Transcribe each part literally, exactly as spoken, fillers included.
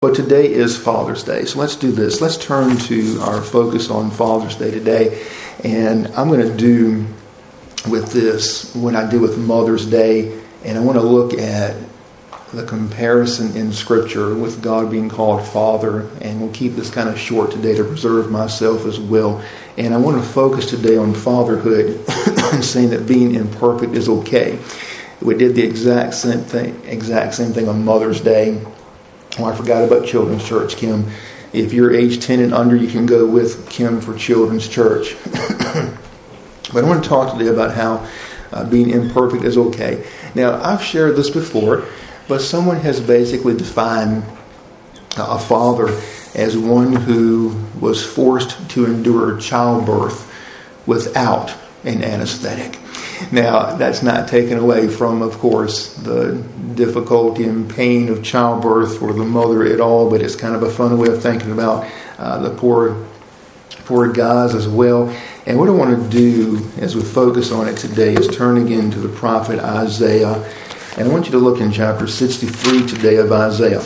But today is Father's Day, so let's do this. Let's turn to our focus on Father's Day today. And I'm going to do with this what I did with Mother's Day. And I want to look at the comparison in Scripture with God being called Father. And we'll keep this kind of short today to preserve myself as well. And I want to focus today on fatherhood and saying that being imperfect is okay. We did the exact same thing, exact same thing on Mother's Day. Oh, I forgot about Children's Church, Kim. If you're age ten and under, you can go with Kim for Children's Church. But I want to talk today about how uh, being imperfect is okay. Now, I've shared this before, but someone has basically defined a father as one who was forced to endure childbirth without an anesthetic. Now, that's not taken away from, of course, the difficulty and pain of childbirth for the mother at all, but it's kind of a fun way of thinking about uh, the poor, poor guys as well. And what I want to do as we focus on it today is turn again to the prophet Isaiah. And I want you to look in chapter sixty-three today of Isaiah.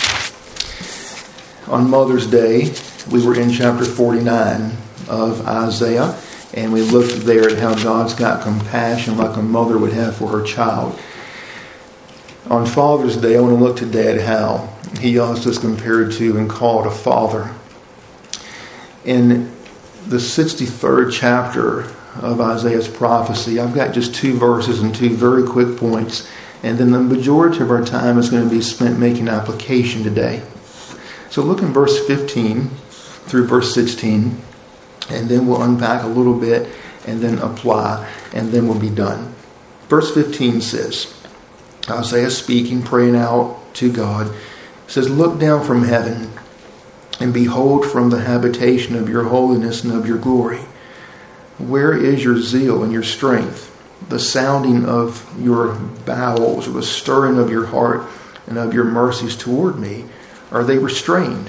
On Mother's Day, we were in chapter forty-nine of Isaiah. And we looked there at how God's got compassion like a mother would have for her child. On Father's Day, I want to look today at how He also is compared to and called a father. In the sixty-third chapter of Isaiah's prophecy, I've got just two verses and two very quick points. And then the majority of our time is going to be spent making application today. So look in verse fifteen through verse sixteen. And then we'll unpack a little bit and then apply, and then we'll be done. Verse fifteen says, Isaiah speaking, praying out to God, says, "Look down from heaven and behold from the habitation of your holiness and of your glory. Where is your zeal and your strength, the sounding of your bowels, or the stirring of your heart and of your mercies toward me? Are they restrained?"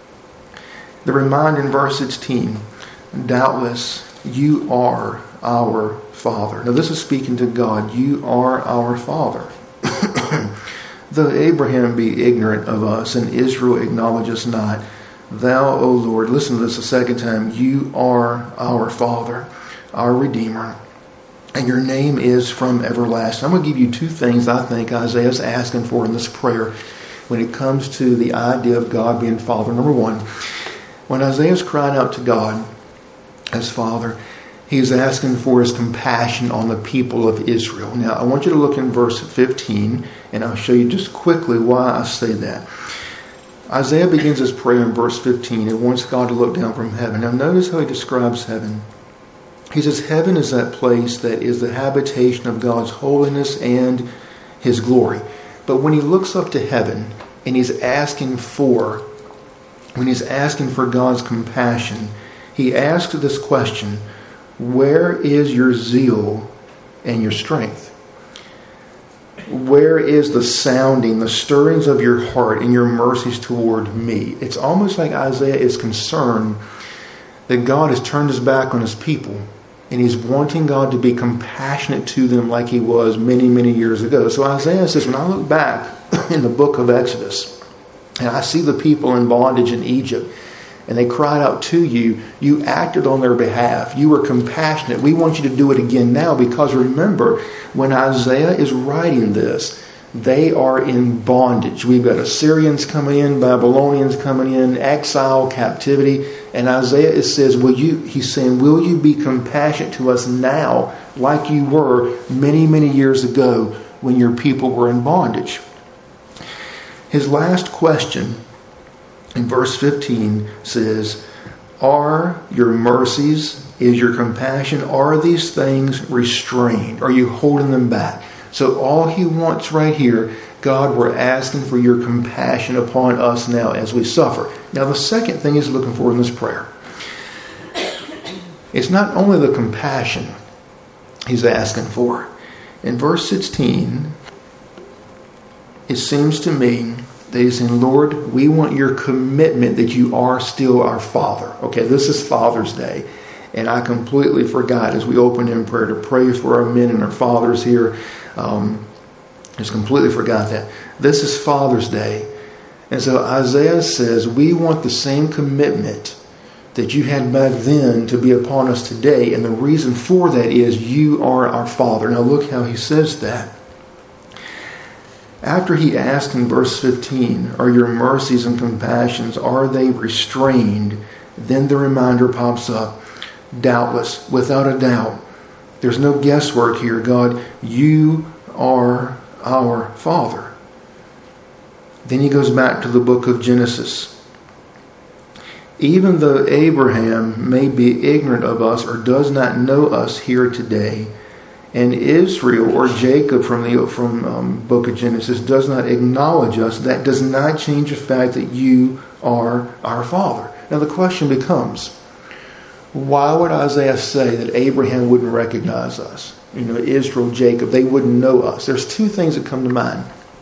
The reminder in verse sixteen, "Doubtless you are our Father." Now this is speaking to God. You are our Father. "Though Abraham be ignorant of us and Israel acknowledge us not, thou, O Lord," listen to this a second time, "you are our Father, our Redeemer, and your name is from everlasting." I'm going to give you two things I think Isaiah is asking for in this prayer when it comes to the idea of God being Father. Number one, when Isaiah is crying out to God as Father, he's asking for His compassion on the people of Israel. Now, I want you to look in verse fifteen, and I'll show you just quickly why I say that. Isaiah begins his prayer in verse fifteen and wants God to look down from heaven. Now, notice how he describes heaven. He says, heaven is that place that is the habitation of God's holiness and His glory. But when he looks up to heaven and he's asking for, when he's asking for God's compassion, he asks this question, where is your zeal and your strength? Where is the sounding, the stirrings of your heart and your mercies toward me? It's almost like Isaiah is concerned that God has turned His back on His people, and he's wanting God to be compassionate to them like He was many, many years ago. So Isaiah says, when I look back in the book of Exodus, and I see the people in bondage in Egypt, and they cried out to you, you acted on their behalf. You were compassionate. We want you to do it again now, because remember, when Isaiah is writing this, they are in bondage. We've got Assyrians coming in, Babylonians coming in, exile, captivity. And Isaiah says, will you, he's saying, will you be compassionate to us now like you were many, many years ago when your people were in bondage? His last question in verse fifteen says, are your mercies, is your compassion, are these things restrained? Are you holding them back? So all he wants right here, God, we're asking for your compassion upon us now as we suffer. Now the second thing he's looking for in this prayer, it's not only the compassion he's asking for. In verse sixteen, it seems to me that he's saying, Lord, we want your commitment that you are still our Father. Okay, this is Father's Day. And I completely forgot as we opened in prayer to pray for our men and our fathers here. Um, just completely forgot that. This is Father's Day. And so Isaiah says, we want the same commitment that you had back then to be upon us today. And the reason for that is you are our Father. Now look how he says that. After he asked in verse fifteen, are your mercies and compassions, are they restrained? Then the reminder pops up. Doubtless, without a doubt. There's no guesswork here, God. You are our Father. Then he goes back to the book of Genesis. Even though Abraham may be ignorant of us or does not know us here today, and Israel or Jacob from the from um, book of Genesis does not acknowledge us, that does not change the fact that you are our Father. Now the question becomes, why would Isaiah say that Abraham wouldn't recognize us? You know, Israel, Jacob, they wouldn't know us. There's two things that come to mind.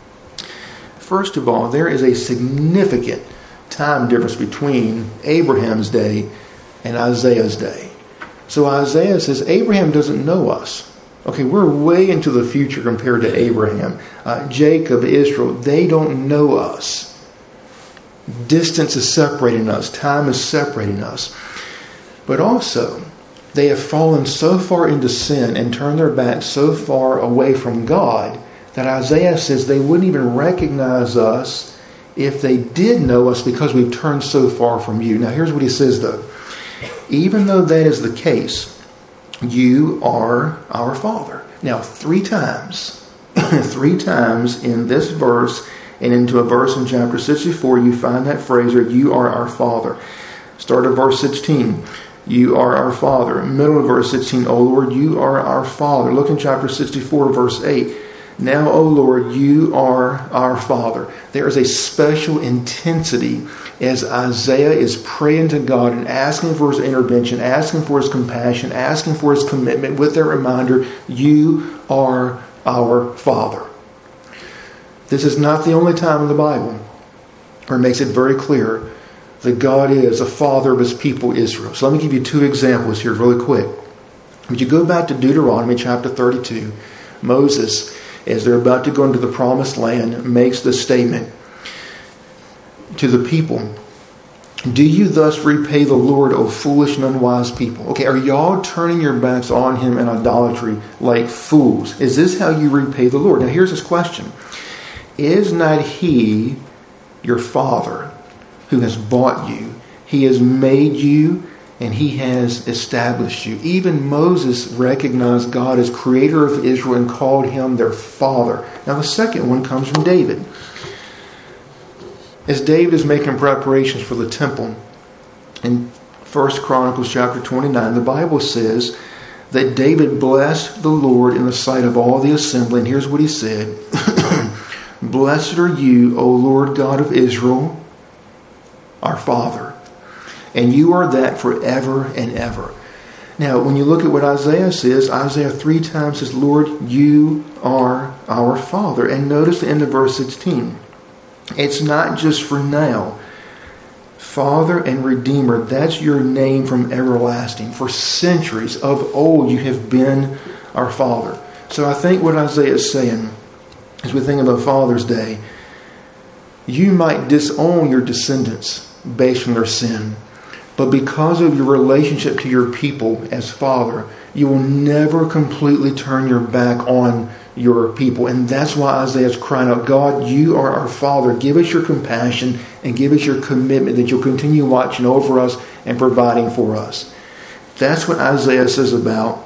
First of all, there is a significant time difference between Abraham's day and Isaiah's day. So Isaiah says Abraham doesn't know us. Okay, we're way into the future compared to Abraham. Uh, Jacob, Israel, they don't know us. Distance is separating us. Time is separating us. But also, they have fallen so far into sin and turned their backs so far away from God that Isaiah says they wouldn't even recognize us if they did know us because we've turned so far from you. Now here's what he says though. Even though that is the case, you are our Father. Now three times, three times in this verse and into a verse in chapter sixty-four, you find that phrase, or you are our Father. Start at verse sixteen. You are our Father. Middle of verse sixteen, O Lord, you are our Father. Look in chapter sixty-four, verse eight. Now, O Lord, you are our Father. There is a special intensity as Isaiah is praying to God and asking for his intervention, asking for his compassion, asking for his commitment with that reminder, you are our Father. This is not the only time in the Bible where it makes it very clear that God is a father of his people, Israel. So let me give you two examples here really quick. Would you go back to Deuteronomy chapter thirty-two? Moses, as they're about to go into the promised land, makes this statement to the people. Do you thus repay the Lord, O foolish and unwise people? Okay, are y'all turning your backs on him in idolatry like fools? Is this how you repay the Lord? Now here's his question. Is not he your Father who has bought you? He has made you and he has established you. Even Moses recognized God as creator of Israel and called him their father. Now the second one comes from David. As David is making preparations for the temple, in First Chronicles chapter twenty-nine, the Bible says that David blessed the Lord in the sight of all the assembly. And here's what he said. Blessed are you, O Lord God of Israel, our Father. And you are that forever and ever. Now, when you look at what Isaiah says, Isaiah three times says, Lord, you are our Father. And notice the end of verse sixteen. It's not just for now. Father and Redeemer, that's your name from everlasting. For centuries of old, you have been our Father. So I think what Isaiah is saying, as we think about Father's Day, you might disown your descendants based on their sin. But because of your relationship to your people as Father, you will never completely turn your back on your people. And that's why Isaiah is crying out, God, you are our Father. Give us your compassion and give us your commitment that you'll continue watching over us and providing for us. That's what Isaiah says about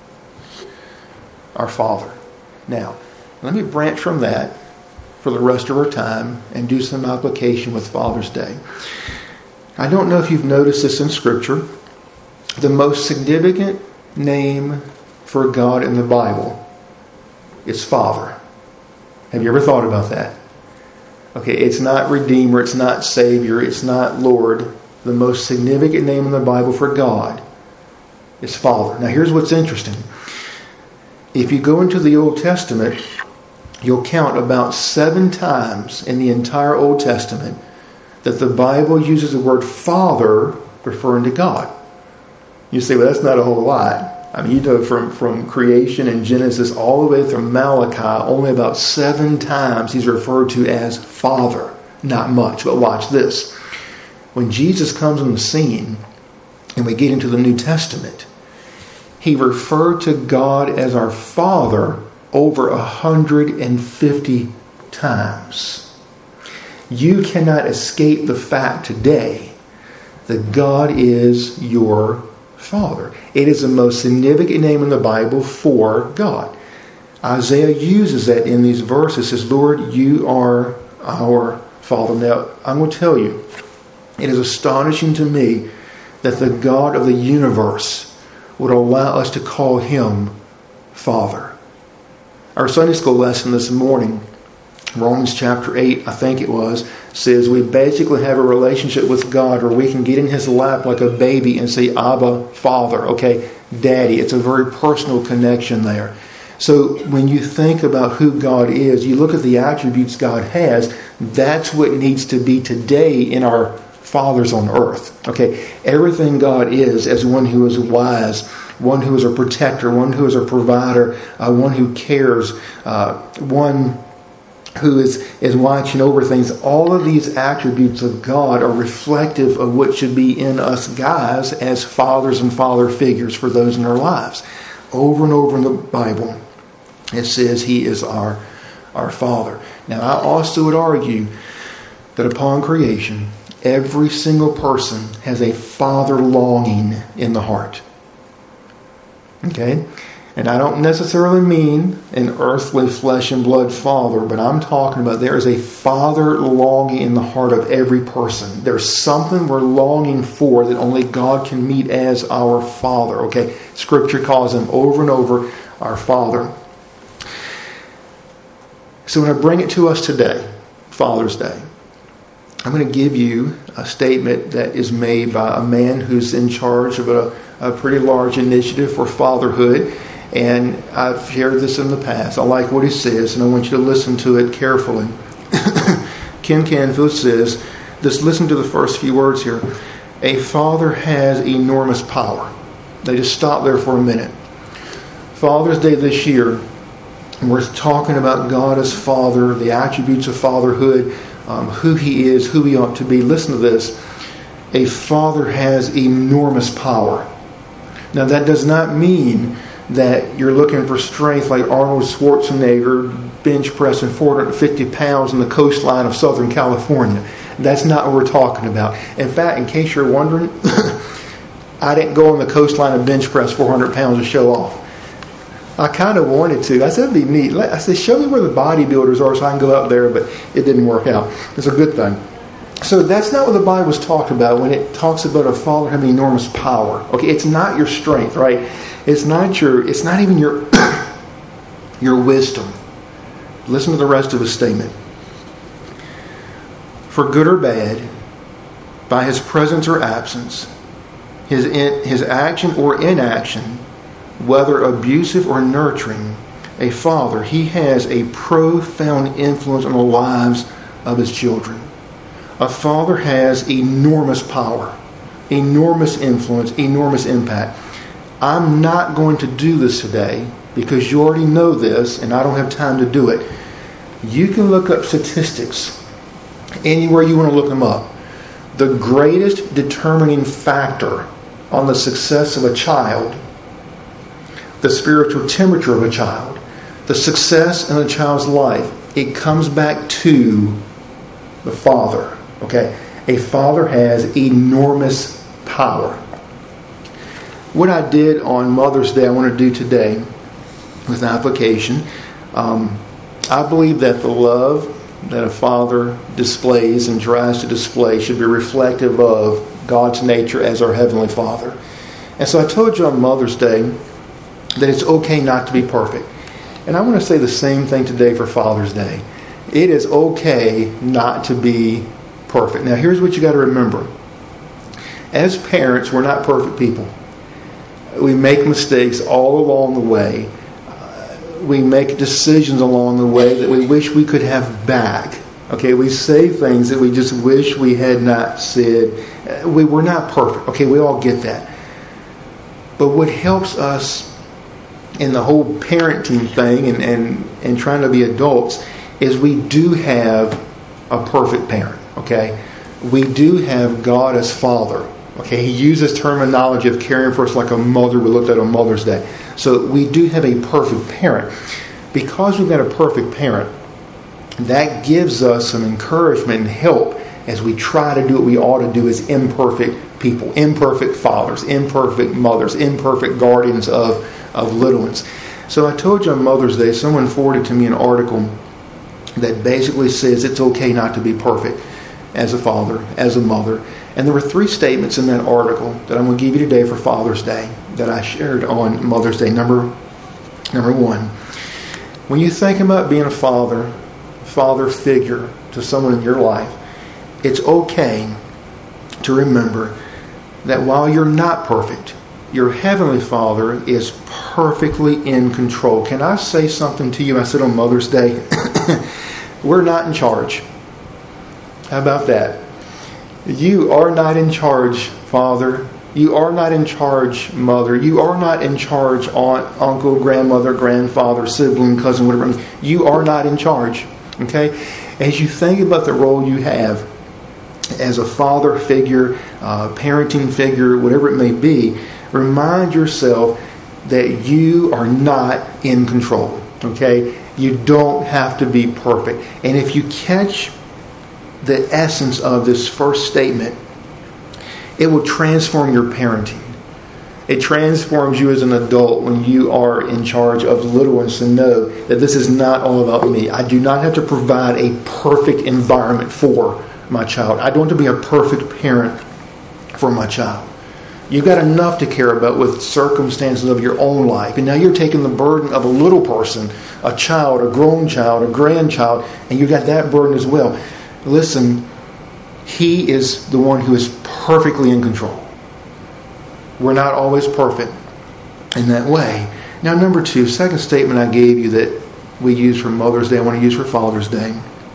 our Father. Now, let me branch from that for the rest of our time and do some application with Father's Day. I don't know if you've noticed this in Scripture. The most significant name for God in the Bible is Father. Have you ever thought about that? Okay, it's not Redeemer, it's not Savior, it's not Lord. The most significant name in the Bible for God is Father. Now here's what's interesting. If you go into the Old Testament, you'll count about seven times in the entire Old Testament that the Bible uses the word Father referring to God. You say, well, that's not a whole lot. I mean, you know, from, from creation and Genesis all the way through Malachi, only about seven times he's referred to as Father. not much. But watch this. When Jesus comes on the scene and we get into the New Testament, he referred to God as our Father over one hundred fifty times. You cannot escape the fact today that God is your Father. It is the most significant name in the Bible for God. Isaiah uses that in these verses. Says, Lord, you are our Father. Now, I'm going to tell you, it is astonishing to me that the God of the universe would allow us to call him Father. Our Sunday school lesson this morning, Romans chapter eight, I think it was, says we basically have a relationship with God where we can get in his lap like a baby and say, Abba, Father, okay, Daddy. It's a very personal connection there. So when you think about who God is, you look at the attributes God has, that's what needs to be today in our fathers on earth. Okay, everything God is, as one who is wise, one who is a protector, one who is a provider, uh, one who cares, uh, one who is, is watching over things. All of these attributes of God are reflective of what should be in us guys as fathers and father figures for those in our lives. Over and over in the Bible, it says he is our, our Father. Now, I also would argue that upon creation, every single person has a father longing in the heart. Okay? And I don't necessarily mean an earthly flesh and blood father, but I'm talking about there is a father longing in the heart of every person. There's something we're longing for that only God can meet as our Father. Okay? Scripture calls him over and over our Father. So when I bring it to us today, Father's Day, I'm going to give you a statement that is made by a man who's in charge of a, a pretty large initiative for fatherhood. And I've shared this in the past. I like what he says, and I want you to listen to it carefully. Ken Canfield says, just listen to the first few words here. A father has enormous power. They just stop there for a minute. Father's Day this year, we're talking about God as Father, the attributes of fatherhood, um, who he is, who he ought to be. Listen to this. A father has enormous power. Now that does not mean that you're looking for strength like Arnold Schwarzenegger bench pressing four hundred fifty pounds on the coastline of Southern California. That's not what we're talking about. In fact, in case you're wondering, I didn't go on the coastline and bench press four hundred pounds to show off. I kind of wanted to. I said, it'd be neat. I said, show me where the bodybuilders are so I can go out there, but it didn't work out. It's a good thing. So that's not what the Bible's talking about when it talks about a father having enormous power. Okay, it's not your strength, right? It's not your. It's not even your your wisdom. Listen to the rest of his statement. For good or bad, by his presence or absence, his in, his action or inaction, whether abusive or nurturing, a father, he has a profound influence on the lives of his children. A father has enormous power, enormous influence, enormous impact. I'm not going to do this today because you already know this and I don't have time to do it. You can look up statistics anywhere you want to look them up. The greatest determining factor on the success of a child, the spiritual temperature of a child, the success in a child's life, it comes back to the father. Okay? A father has enormous power. What I did on Mother's Day, I want to do today with application. Um, I believe that the love that a father displays and tries to display should be reflective of God's nature as our Heavenly Father. And so I told you on Mother's Day that it's okay not to be perfect. And I want to say the same thing today for Father's Day. It is okay not to be perfect. Now here's what you got to remember. As parents, we're not perfect people. We make mistakes all along the way. Uh, we make decisions along the way that we wish we could have back. Okay, we say things that we just wish we had not said. Uh, we, we're not perfect. Okay, we all get that. But what helps us in the whole parenting thing and, and, and trying to be adults is we do have a perfect parent. Okay, we do have God as Father. Okay, He uses terminology of caring for us like a mother we looked at on Mother's Day. So we do have a perfect parent. Because we've got a perfect parent, that gives us some encouragement and help as we try to do what we ought to do as imperfect people, imperfect fathers, imperfect mothers, imperfect guardians of, of little ones. So I told you on Mother's Day, someone forwarded to me an article that basically says it's okay not to be perfect as a father, as a mother. And there were three statements in that article that I'm going to give you today for Father's Day that I shared on Mother's Day. Number, number one, when you think about being a father, father figure to someone in your life, it's okay to remember that while you're not perfect, your Heavenly Father is perfectly in control. Can I say something to you? I said on Mother's Day, we're not in charge. How about that? You are not in charge, Father. You are not in charge, Mother. You are not in charge, aunt, uncle, grandmother, grandfather, sibling, cousin, whatever. You are not in charge. Okay? As you think about the role you have as a father figure, uh, parenting figure, whatever it may be, remind yourself that you are not in control. Okay? You don't have to be perfect. And if you catch the essence of this first statement, it will transform your parenting. It transforms you as an adult when you are in charge of little ones to know that this is not all about me. I do not have to provide a perfect environment for my child. I don't have to be a perfect parent for my child. You've got enough to care about with circumstances of your own life. And now you're taking the burden of a little person, a child, a grown child, a grandchild, and you've got that burden as well. Listen, He is the one who is perfectly in control. We're not always perfect in that way. Now, number two, second statement I gave you that we use for Mother's Day, I want to use for Father's Day.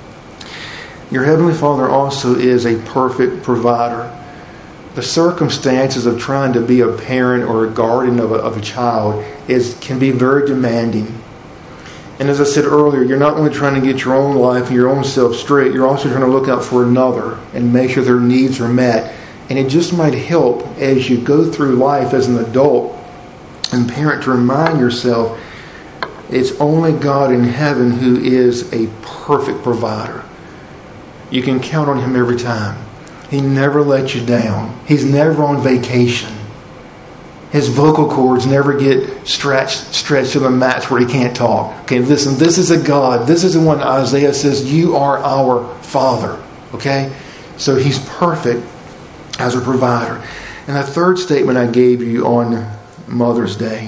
Your Heavenly Father also is a perfect provider. The circumstances of trying to be a parent or a guardian of a, of a child is can be very demanding. And as I said earlier, you're not only trying to get your own life and your own self straight, you're also trying to look out for another and make sure their needs are met. And it just might help as you go through life as an adult and parent to remind yourself it's only God in heaven who is a perfect provider. You can count on Him every time. He never lets you down. He's never on vacation. His vocal cords never get stretched stretched to the max where he can't talk. Okay, listen, this is a God. This is the one Isaiah says, you are our Father. Okay? So He's perfect as a provider. And the third statement I gave you on Mother's Day,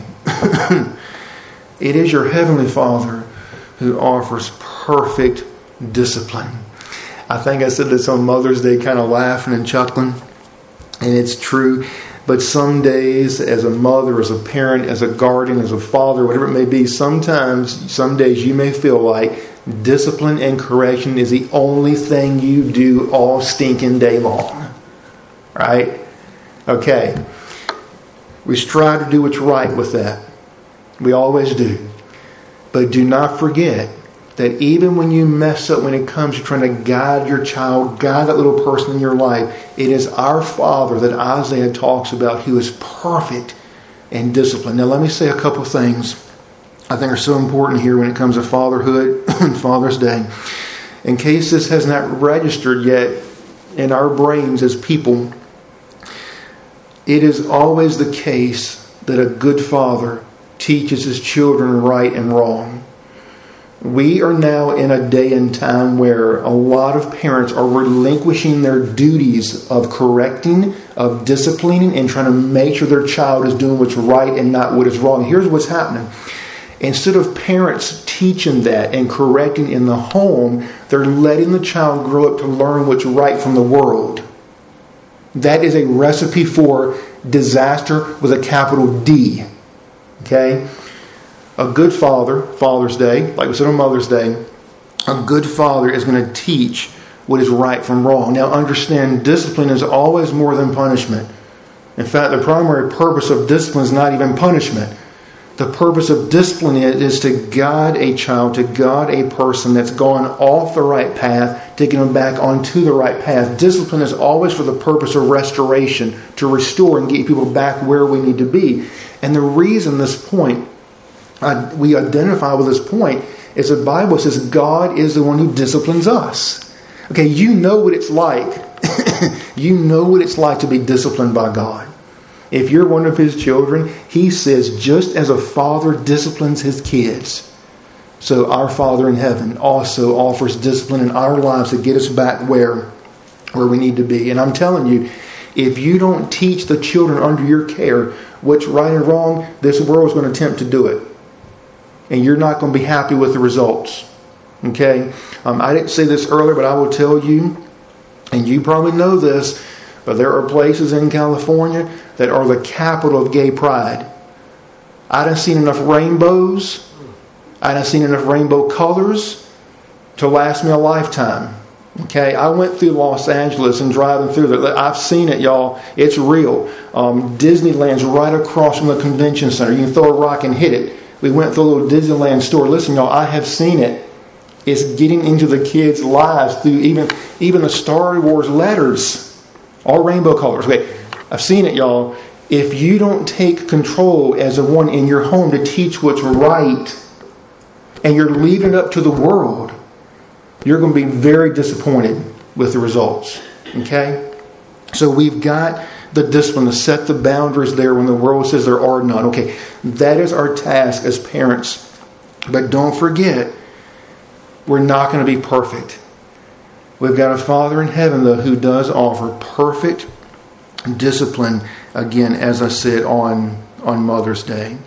it is your Heavenly Father who offers perfect discipline. I think I said this on Mother's Day kind of laughing and chuckling, and it's true. But some days, as a mother, as a parent, as a guardian, as a father, whatever it may be, sometimes, some days you may feel like discipline and correction is the only thing you do all stinking day long. Right? Okay. We strive to do what's right with that. We always do. But do not forget that even when you mess up when it comes to trying to guide your child, guide that little person in your life, it is our Father that Isaiah talks about who is perfect in discipline. Now let me say a couple of things I think are so important here when it comes to fatherhood and Father's Day. In case this has not registered yet in our brains as people, it is always the case that a good father teaches his children right and wrong. We are now in a day and time where a lot of parents are relinquishing their duties of correcting, of disciplining, and trying to make sure their child is doing what's right and not what is wrong. Here's what's happening. Instead of parents teaching that and correcting in the home, they're letting the child grow up to learn what's right from the world. That is a recipe for disaster with a capital D. Okay? A good father, Father's Day, like we said on Mother's Day, a good father is going to teach what is right from wrong. Now understand, discipline is always more than punishment. In fact, the primary purpose of discipline is not even punishment. The purpose of discipline is to guide a child, to guide a person that's gone off the right path, to get them back onto the right path. Discipline is always for the purpose of restoration, to restore and get people back where we need to be. And the reason this point, uh, we identify with this point, is the Bible says God is the one who disciplines us. Okay, you know what it's like. You know what it's like to be disciplined by God. If you're one of His children, He says, just as a father disciplines his kids, so our Father in heaven also offers discipline in our lives to get us back where, where we need to be. And I'm telling you, if you don't teach the children under your care what's right and wrong, this world is going to attempt to do it. And you're not going to be happy with the results. Okay? Um, I didn't say this earlier, but I will tell you, and you probably know this, but there are places in California that are the capital of gay pride. I done seen enough rainbows, I done seen enough rainbow colors to last me a lifetime. Okay, I went through Los Angeles and driving through there. I've seen it, y'all. It's real. Um, Disneyland's right across from the convention center. You can throw a rock and hit it. We went through a little Disneyland store. Listen, y'all, I have seen it. It's getting into the kids' lives through even, even the Star Wars letters. All rainbow colors. Okay, I've seen it, y'all. If you don't take control as a one in your home to teach what's right, and you're leaving it up to the world, you're going to be very disappointed with the results. Okay? So we've got the discipline to set the boundaries there when the world says there are none. Okay, that is our task as parents. But don't forget, we're not going to be perfect. We've got a Father in heaven, though, who does offer perfect discipline, again, as I said, on, on Mother's Day.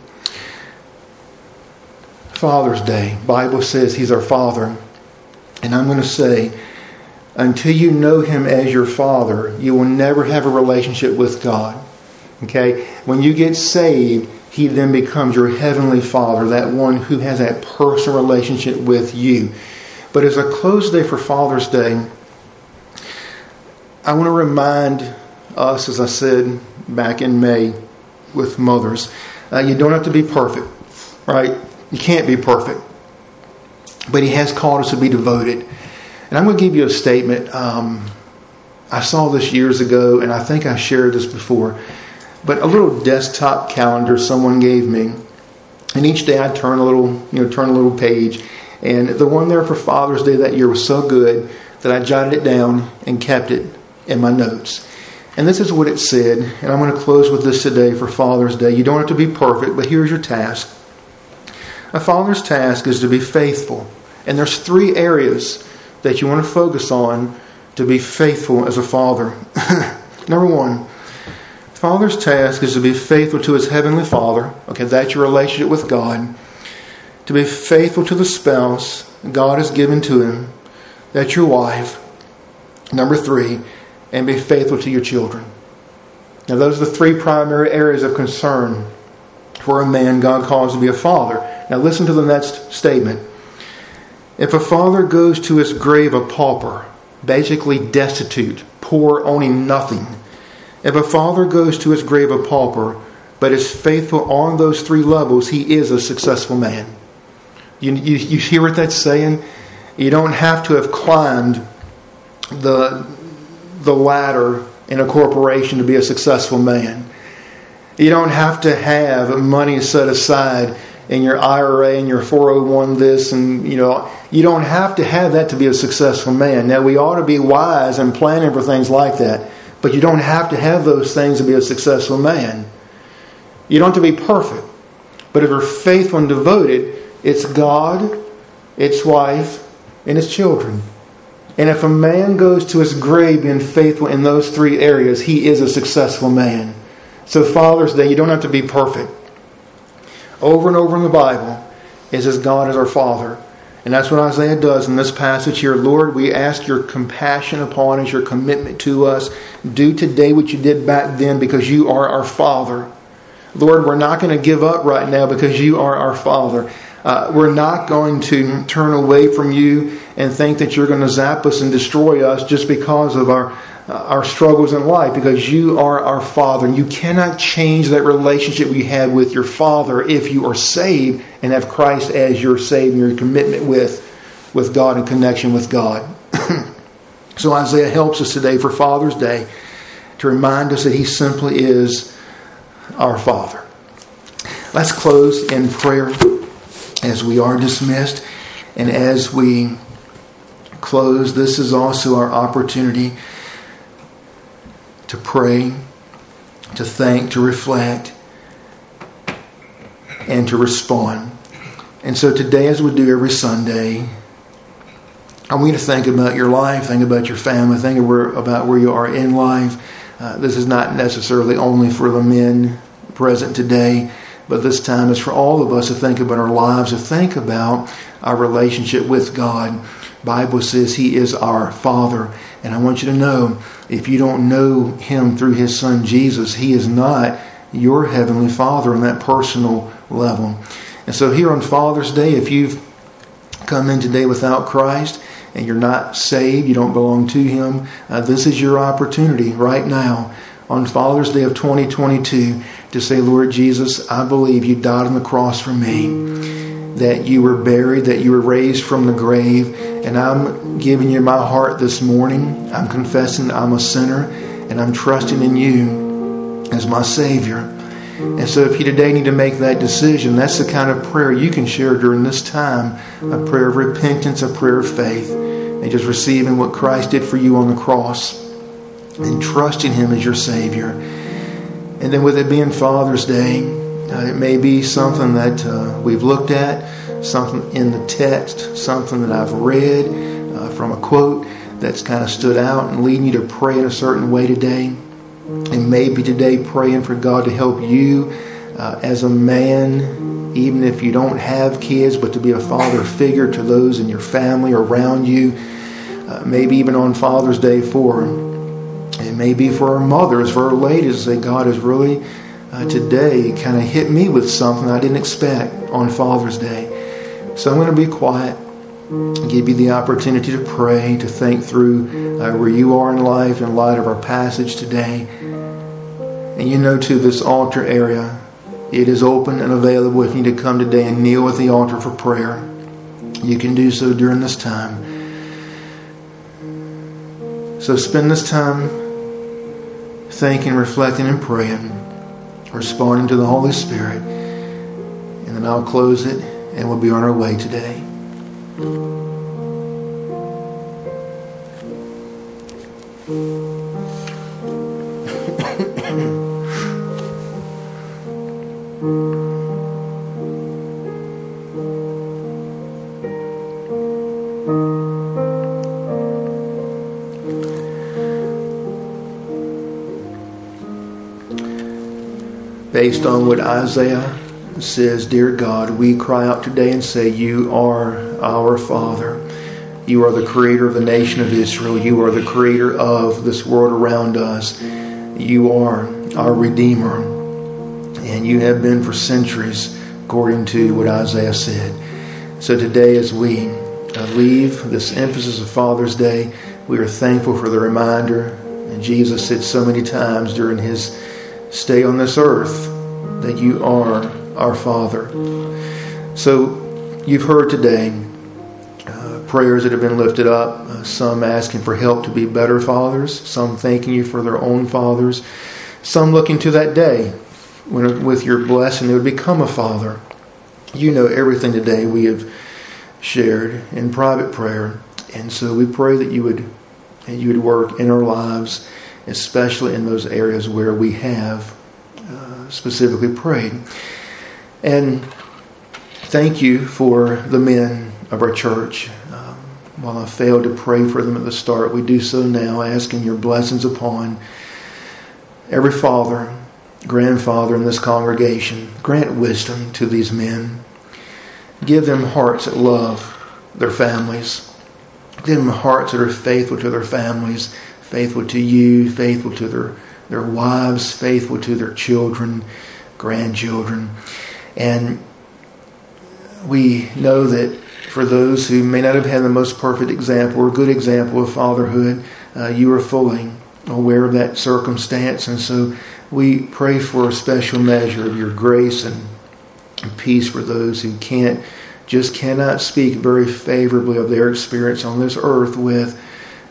Father's Day. Bible says He's our Father. And I'm going to say, until you know Him as your Father, you will never have a relationship with God. Okay? When you get saved, He then becomes your Heavenly Father, that one who has that personal relationship with you. But as I close today for Father's Day, I want to remind us, as I said back in May with mothers, uh, you don't have to be perfect, right? You can't be perfect. But He has called us to be devoted. And I'm going to give you a statement. Um, I saw this years ago, and I think I shared this before. But a little desktop calendar someone gave me. And each day I'd turn a little, you know, turn a little page. And the one there for Father's Day that year was so good that I jotted it down and kept it in my notes. And this is what it said. And I'm going to close with this today for Father's Day. You don't have to be perfect, but here's your task. A father's task is to be faithful. And there's three areas that you want to focus on to be faithful as a father. Number one, father's task is to be faithful to his heavenly Father. Okay, that's your relationship with God. To be faithful to the spouse God has given to him. That's your wife. Number three, and be faithful to your children. Now those are the three primary areas of concern for a man God calls to be a father. Now listen to the next statement. If a father goes to his grave a pauper, basically destitute, poor, owning nothing. If a father goes to his grave a pauper, but is faithful on those three levels, he is a successful man. You, you, you hear what that's saying? You don't have to have climbed the, the ladder in a corporation to be a successful man. You don't have to have money set aside in your I R A and your four oh one this, and you know, you don't have to have that to be a successful man. Now, we ought to be wise and planning for things like that, but you don't have to have those things to be a successful man. You don't have to be perfect, but if you're faithful and devoted, it's God, its wife, and his children. And if a man goes to his grave being faithful in those three areas, he is a successful man. So Father's Day, you don't have to be perfect. Over and over in the Bible, it says God is our Father. And that's what Isaiah does in this passage here. Lord, we ask your compassion upon us, your commitment to us. Do today what you did back then because you are our Father. Lord, we're not going to give up right now because you are our Father. Uh, we're not going to turn away from you and think that you're going to zap us and destroy us just because of our uh, our struggles in life, because you are our Father. And you cannot change that relationship you had with your Father if you are saved and have Christ as your Savior, your commitment with, with God and connection with God. So Isaiah helps us today for Father's Day to remind us that He simply is our Father. Let's close in prayer as we are dismissed. And as we close, this is also our opportunity to pray, to think, to reflect, and to respond. And so today, as we do every Sunday, I want you to think about your life, think about your family, think about where you are in life. Uh, this is not necessarily only for the men present today, but this time is for all of us to think about our lives, to think about our relationship with God. The Bible says He is our Father. And I want you to know, if you don't know Him through His Son Jesus, He is not your Heavenly Father on that personal level. And so here on Father's Day, if you've come in today without Christ and you're not saved, you don't belong to Him, uh, this is your opportunity right now on Father's Day of twenty twenty-two to say, Lord Jesus, I believe You died on the cross for me, that You were buried, that You were raised from the grave, and I'm giving You my heart this morning. I'm confessing I'm a sinner, and I'm trusting in You as my Savior. And so if you today need to make that decision, that's the kind of prayer you can share during this time, a prayer of repentance, a prayer of faith, and just receiving what Christ did for you on the cross and trusting Him as your Savior. And then with it being Father's Day, uh, it may be something that uh, we've looked at, something in the text, something that I've read uh, from a quote that's kind of stood out and leading you to pray in a certain way today. And maybe today praying for God to help you uh, as a man, even if you don't have kids, but to be a father figure to those in your family or around you. Uh, maybe even on Father's Day for, it may be for our mothers, for our ladies, that God has really uh, today kind of hit me with something I didn't expect on Father's Day. So I'm going to be quiet, give you the opportunity to pray, to think through uh, where you are in life in light of our passage today. And you know, to this altar area, it is open and available. If you need to come today and kneel at the altar for prayer, you can do so during this time. So spend this time thinking, reflecting, and praying, responding to the Holy Spirit. And then I'll close it and we'll be on our way today. Based on what Isaiah says, dear God, we cry out today and say, You are our Father. You are the creator of the nation of Israel. You are the creator of this world around us. You are our Redeemer. And you have been for centuries, according to what Isaiah said. So today, as we leave this emphasis of Father's Day, we are thankful for the reminder. And Jesus said so many times during His stay on this earth that You are our Father. So you've heard today uh, prayers that have been lifted up, uh, some asking for help to be better fathers, some thanking You for their own fathers, some looking to that day when with Your blessing they would become a father. You know everything today we have shared in private prayer, and so we pray that You would that You would work in our lives, especially in those areas where we have uh, specifically prayed. And thank You for the men of our church. Um, while I failed to pray for them at the start, we do so now, asking Your blessings upon every father, grandfather in this congregation. Grant wisdom to these men. Give them hearts that love their families. Give them hearts that are faithful to their families, faithful to You, faithful to their, their wives, faithful to their children, grandchildren. And we know that for those who may not have had the most perfect example or good example of fatherhood, uh, You are fully aware of that circumstance. And so we pray for a special measure of Your grace and peace for those who can't, just cannot speak very favorably of their experience on this earth with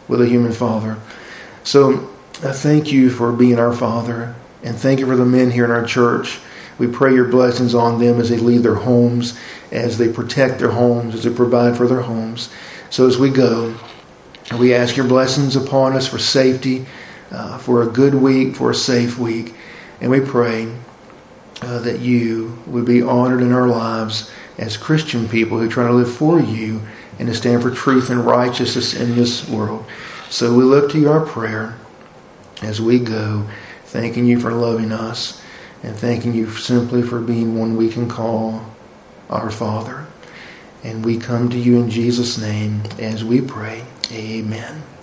with a human father. So I thank you for being our Father, and thank you for the men here in our church. We pray your blessings on them as they lead their homes, as they protect their homes, as they provide for their homes. So as we go, we ask your blessings upon us for safety, uh, for a good week, for a safe week. And we pray uh, that you would be honored in our lives as Christian people who try to live for you and to stand for truth and righteousness in this world. So we lift to you our prayer as we go, thanking you for loving us and thanking you simply for being one we can call our Father. And we come to you in Jesus' name as we pray. Amen.